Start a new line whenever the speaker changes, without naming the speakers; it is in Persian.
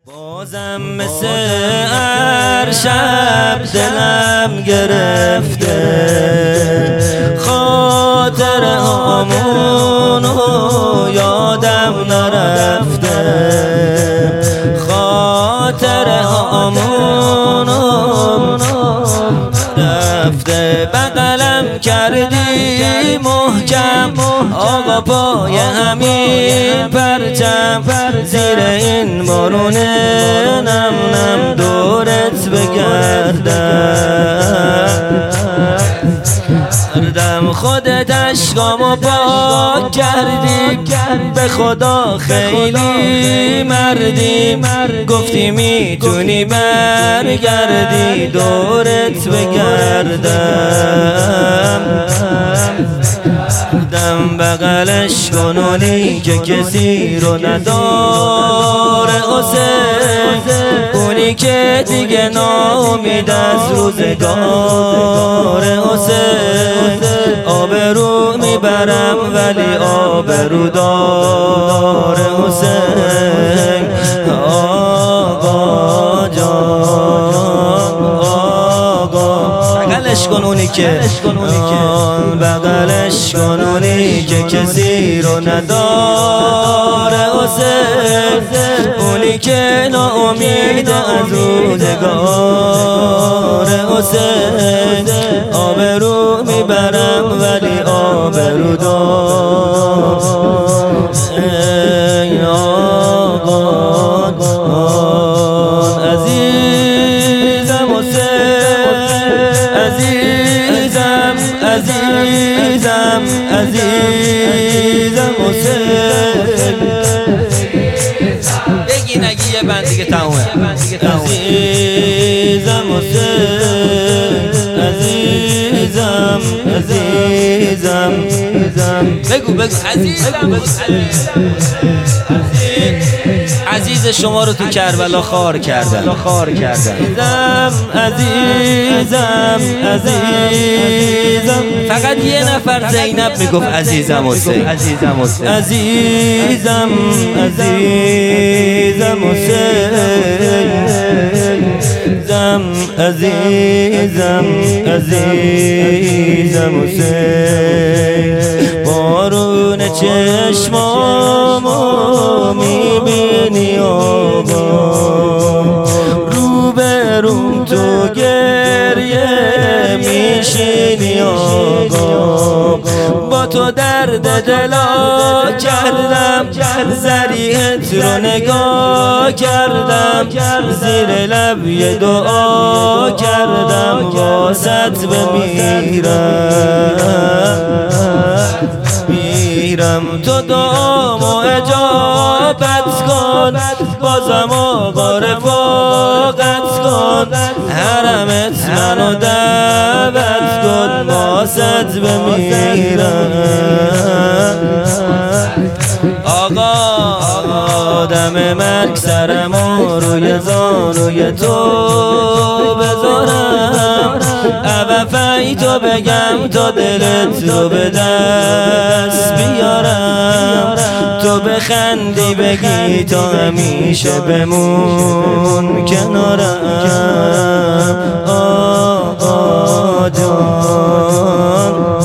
بازم مثل هر شب دلم گرفته خاطر هامونو یادم نرفته خاطر هامونو رفته بغلم کردی محکم آقا پای همین پرچم زیر این بارون نم نم دورت بگردم خودت اشکامو پاک کردی به خدا خیلی مردی گفتی میتونی برگردی دورت بگردم بغلش کنونی که کسی رو نداره حسین اونی که دیگه ناامید از روزگار حسین آبرو میبرم ولی آبرو دار حسین آقا جان آقا بغلش کن اونی که بغلش کن اونی که کسی رو نداره حسین اونی که ناامید از روزگار حسین آبرو میبرم ولی آبرو دار ای آقا عزیزم حسین عزیزم عزیزم عزیزم حسین بگی نگی یه بند دیگه تمومه عزیزم حسین عزیزم عزیزم بگو عزیزم عزیز شما رو تو کربلا خار کردن عزیزم عزیزم فقط یه نفر زینب میگفت عزیزم حسین عزیزم عزیزم حسین عزیزم حسین بارون چشمامو میبینی آقا روبروم تو گریه میشینی آقا با تو درد دلا کردم ذریعت رو نگاه کردم زیر لب یه دعا کردم واسط بمیرم تو دعامو اجابت کن بازم آقا رفاقت کن حرمت منو دعوت کن واسط بمیرم آقا دم مرگ سرمو روی زانوی تو بذارم عوفی تو بگم تا دلت رو به دست بیارم تو بخندی بگی تا همیشه بمون کنارم آقا جان